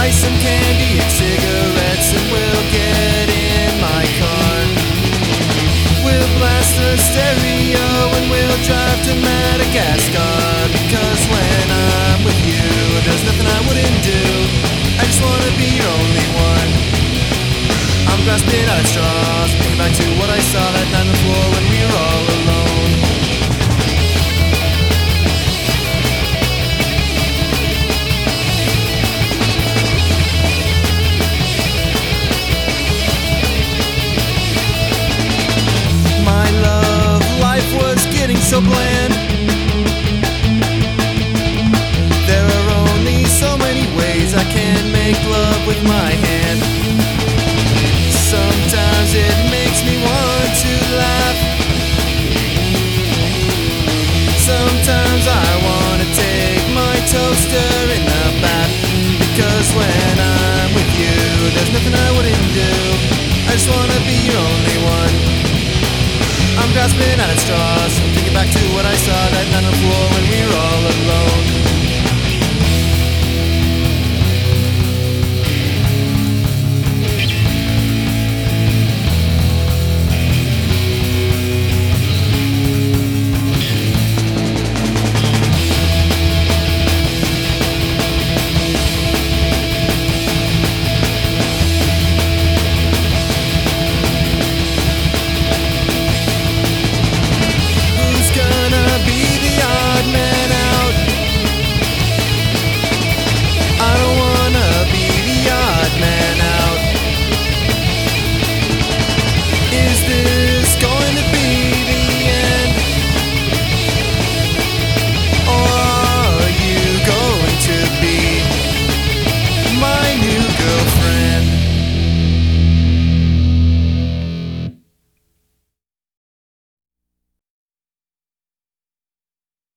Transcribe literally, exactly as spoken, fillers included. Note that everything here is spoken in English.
buy some candy and cigarettes and we'll get in my car. We'll blast the stereo and we'll drive to Madagascar. Because when I'm with you, there's nothing I wouldn't do. I just wanna be your only one. I'm grasping at straws, thinking back to what I saw that night on the floor when we were all alone. My love, life was getting so bland. There are only so many ways I can make love with my hand. Sometimes it makes me want to laugh. Sometimes I wanna take my toaster in the bath. Because when I'm with you, there's nothing I wouldn't do. I just wanna be your only one. I'm grasping at straws, thinking back to what I saw that night on the floor when we were all alone.